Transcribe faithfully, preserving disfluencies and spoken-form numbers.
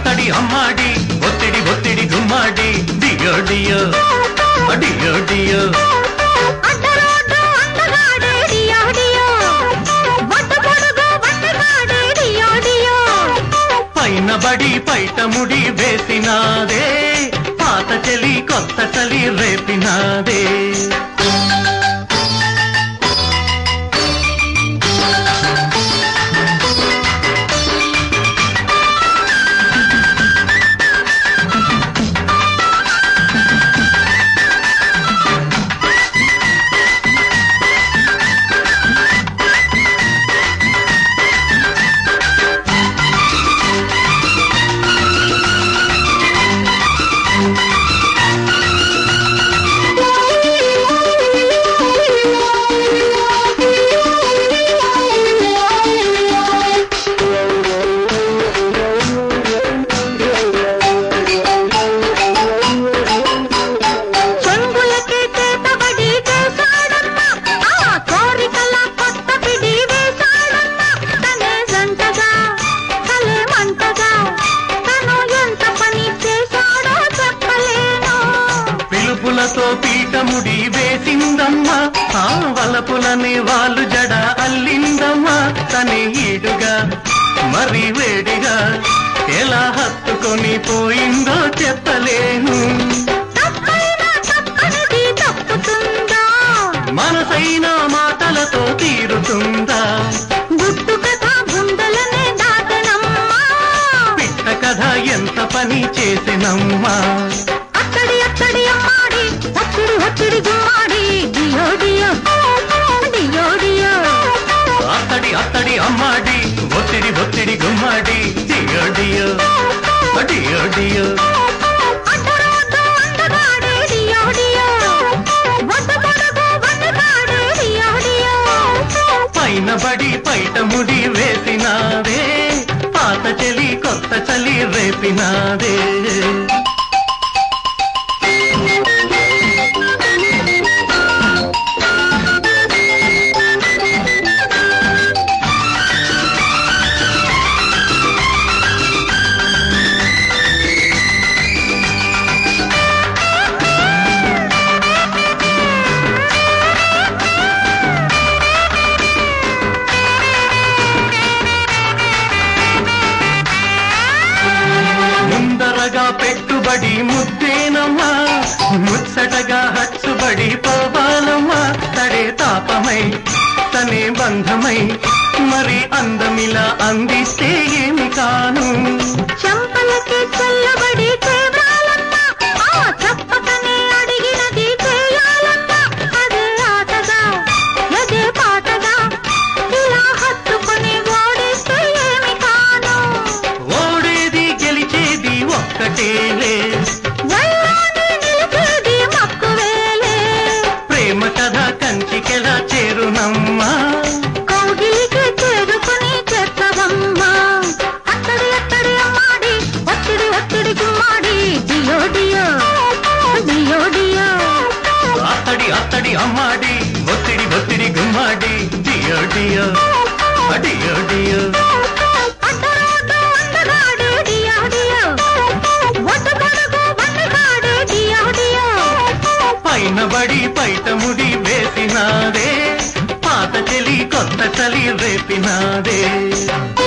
అత్తడి అమ్మాడి ఒత్తిడి ఒత్తిడి గుమ్మాడి డియో డియో డియో డియో పైన బడి పైట ముడి వేసినాదే పాత చలి కొత్త చలి రేపినాదే పులతో పీఠముడి వేసిందమ్మా ఆ వలపులని వాళ్ళు జడ అల్లిందమ్మా తనే ఈడుగా మరి వేడిగా ఎలా హత్తుకొని పోయిందో చెప్పలేను మనసైన మాటలతో తీరుతుందా గుట్టు కథ గుండెలనే దాటనమ్మా పిట్ట కథ ఎంత పని చేసినమ్మా అత్తడి అత్తడి అమ్మాడి ఒత్తిడి ఒత్తిడి గుమ్మాడి డియో డియో డియో డియో అత్తడి అత్తడి అమ్మాడి ఒత్తిడి ఒత్తిడి గుమ్మాడి డియో డియో డియో డియో పైన బడి పైట ముడి వేసినాదే పాత చలి కొత్త చలి రేపినాదే పెట్టుబడి ముద్దేనమ్మా ముచ్చటగా హచ్చుబడి పోవాలమ్మా తడే తాపమై తనే బంధమై మరి అందమిలా అందిస్తే ఏమి కాను చంపలకి చల్లబడి చేయాలమ్మా చెప్పకనే అడిగినది చేయాలమ్మా అదే ఆటగా అదే పాటగా ఇలా హత్తుకొని ఓడిస్తే ఏమి కాను ఓడేది గెలిచేది ఒక్కటేలే ప్రేమ కథ కంచికెలా చేరునమ్మా కౌగిలికి చేరుకుని చేస్తావమ్మా అత్తడి అత్తడి అమ్మాడి ఒత్తిడి ఒత్తిడి గుమ్మాడి డియో డియో డియో డియో అత్తడి అత్తడి అమ్మాడి ఒత్తిడి ఒత్తిడి గుమ్మాడి డియో డియో డియో డియో పైన బడి పైట ముడి వేసినాదే పాత చలి కొత్త చలి రేపినాదే